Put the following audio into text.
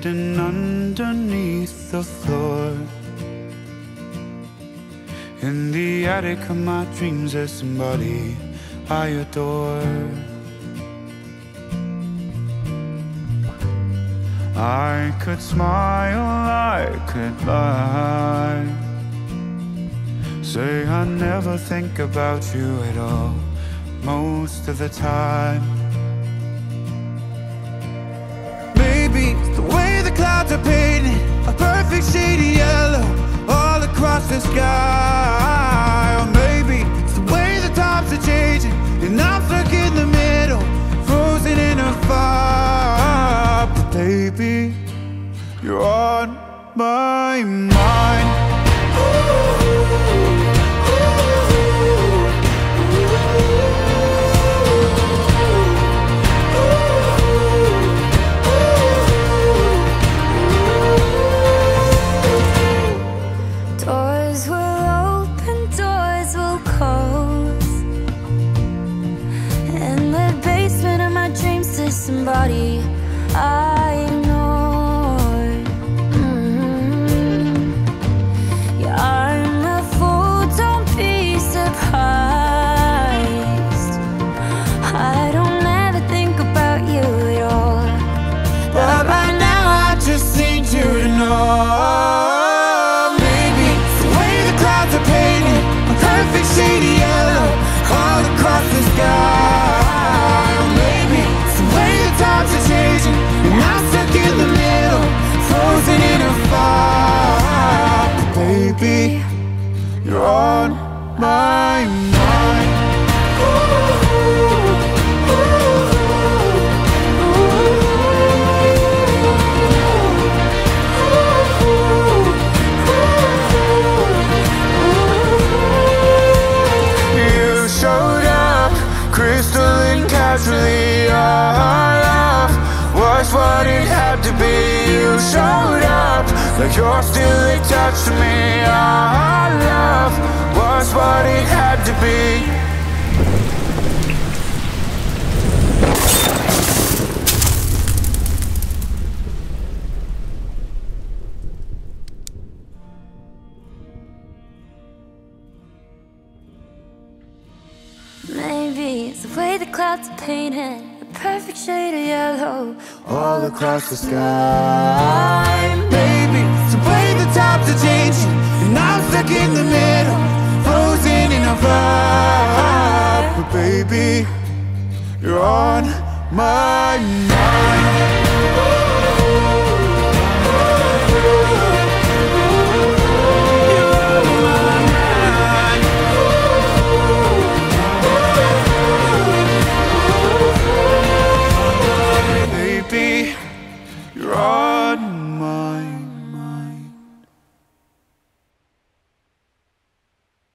hidden underneath the floor. In the attic of my dreams there's somebody I adore. I could smile, I could lie, say I never think about you at all, most of the time. Maybe it's the way the clouds are painted a perfect shade of yellow all across the sky. Or maybe it's the way the times are changing and I'm stuck in the middle, frozen in a fire. But baby, you're on my mind. Doors will open, doors will close. In the basement of my dreams there's somebody I ignored. Yeah, I'm a fool, don't be surprised. I don't ever think about you at all, but right now I just need you to know. Shady yellow all across the sky. Or maybe it's the way the times are changing and I'm stuck in the middle, frozen in a fire. But baby, you're on my mind. Casually, our love was what it had to be. You showed up like you're still attached to me. Our love was what it had to be. Maybe it's the way the clouds are painted a perfect shade of yellow all across the sky. Maybe it's the way the times are changing and I'm stuck in the middle, frozen in a fire. But baby, you're on my mind.